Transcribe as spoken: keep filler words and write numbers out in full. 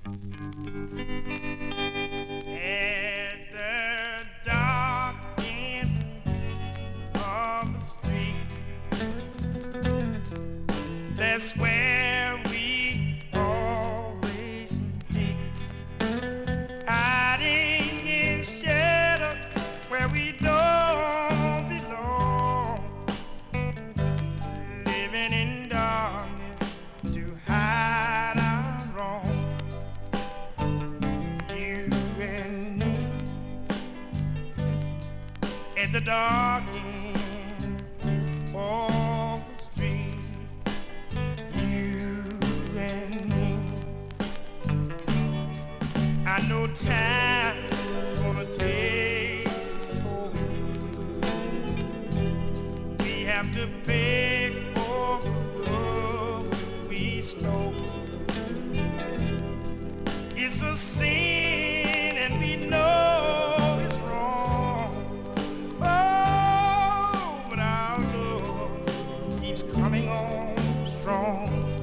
At the dark end of the street, that's where we always meet, hiding in shadow where we don't belong, living in darkness to hide our wrong. You and me at the dark end of the street, you and me. I know time is gonna take its toll. We have to pay for the love we stole. It's a sin and we know it's wrong. Oh, but our love keeps coming on strong.